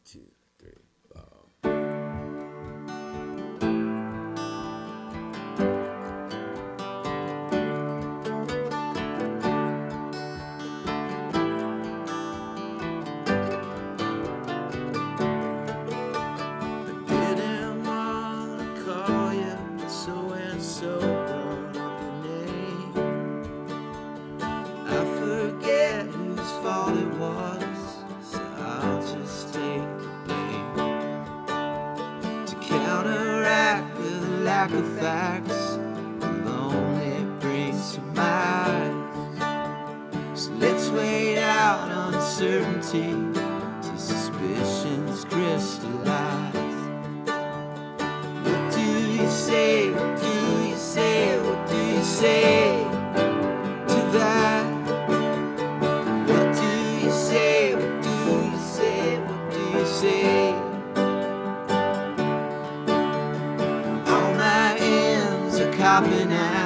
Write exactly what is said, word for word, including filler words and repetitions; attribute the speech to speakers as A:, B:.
A: two, three, four. Didn't wanna call you, but so and so brought up your name. I forget whose fault it was, so I'll just take the blame. To counteract the lack of facts, lonely brings to mind. So let's wait out uncertainty till suspicions crystallize. What do you say? What do you say? What do you say to that? What do you say? What do you say? What do you say? All my ends are copping out.